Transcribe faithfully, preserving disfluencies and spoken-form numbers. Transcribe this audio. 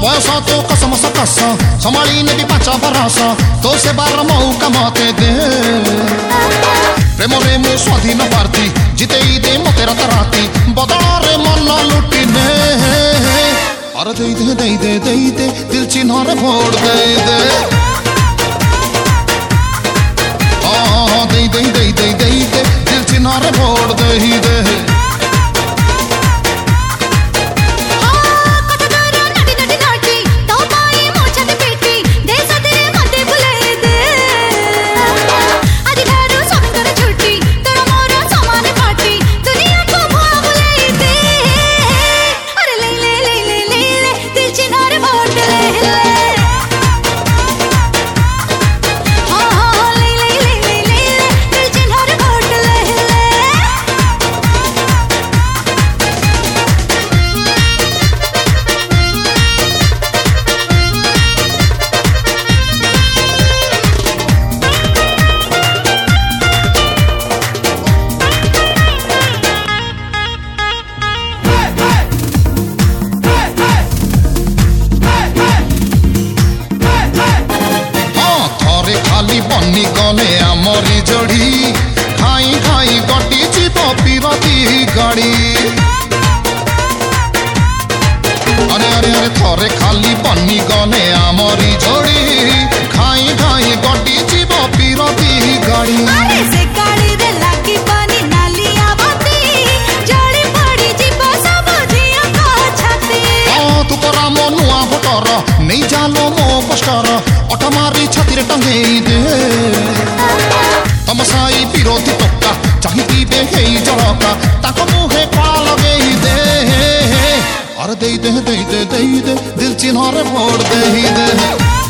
बयस तो कसम सकस संभाली ने भी पांच बरस तो से बार मौका मते दे प्रेम रे मु स्वाधीन प्रार्थी जिते दे मते रात राती बदल रे मन लुटी ने अरे दे दे दे दे दे दे दिल चिन्ह रे भोट दे दे हाँ दे दे दे दे दे दे दिल चिन्ह रे भोट दे दे बनी गले आमरी जोड़ी खाई खाई गटी जीव पिरती गाड़ी अरे अरे अरे थरे खाली बनी गले आमरी जोड़ी खाई खाई गटी जीव पिरती गाड़ी तू तो राम नुआ भोटर नहीं जालो मो पोस्टर अटमारी छाती टंगे दे तमसाई विरोधी टोका चाहिए बेहे जड़का ताको मुहे कड़ा लगे दे अरे दे दे दे दे दे दिल चिन्ह रे भोट दे दे